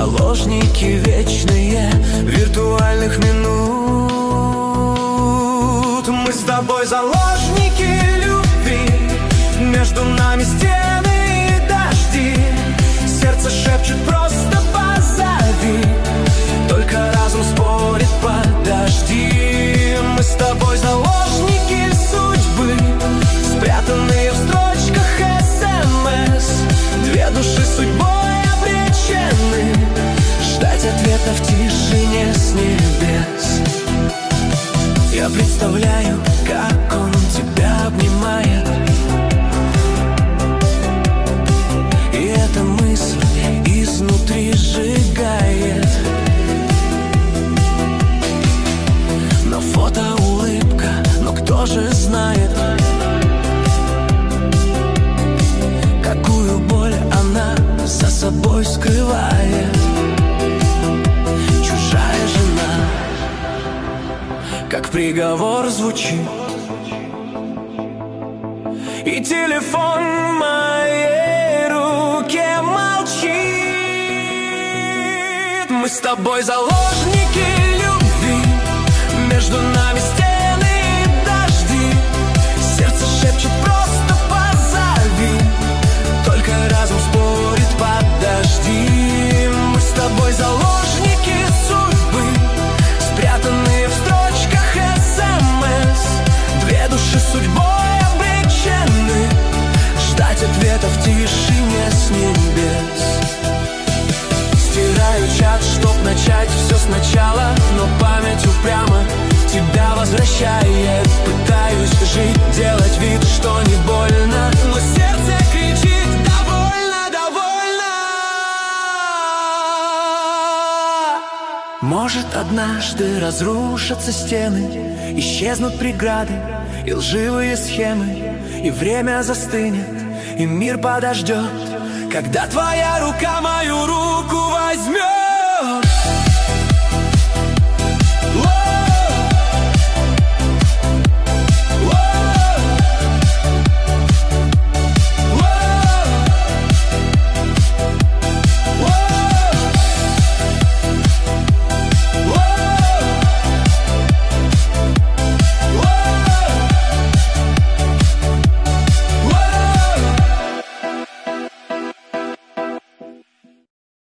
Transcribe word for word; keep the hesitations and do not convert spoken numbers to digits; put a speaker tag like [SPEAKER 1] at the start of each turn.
[SPEAKER 1] заложники вечные виртуальных минут. Мы с тобой заложники любви, между нами стены и дожди. Сердце шепчет просто позови, только разум спорит подожди. Мы с тобой заложники судьбы, спрятанные в строчках СМС. Две души судьбой обречены ждать ответа в тишине с небес. Я представляю, как он тебя обнимает, и эта мысль изнутри сжигает. На фото улыбка, но кто же знает, какую боль она за собой скрывает. Чужая жена, как приговор звучит, и телефон в моей руке молчит. Мы с тобой заложники любви, между нами стены и дожди. Сердце шепчет просто позови, только разум спорит подожди. Мы с тобой заложники судьбы, спрятанные в строчках СМС. Две души судьбой обречены ждать ответа в тишине с небес. Стираю чат, чтоб начать все сначала, но память упрямо тебя возвращает. Пытаюсь жить, делать вид, что не больно, но сердце кричит: довольно, довольно. Может, однажды разрушатся стены, исчезнут преграды и лживые схемы, и время застынет, и мир подождет, когда твоя рука мою руку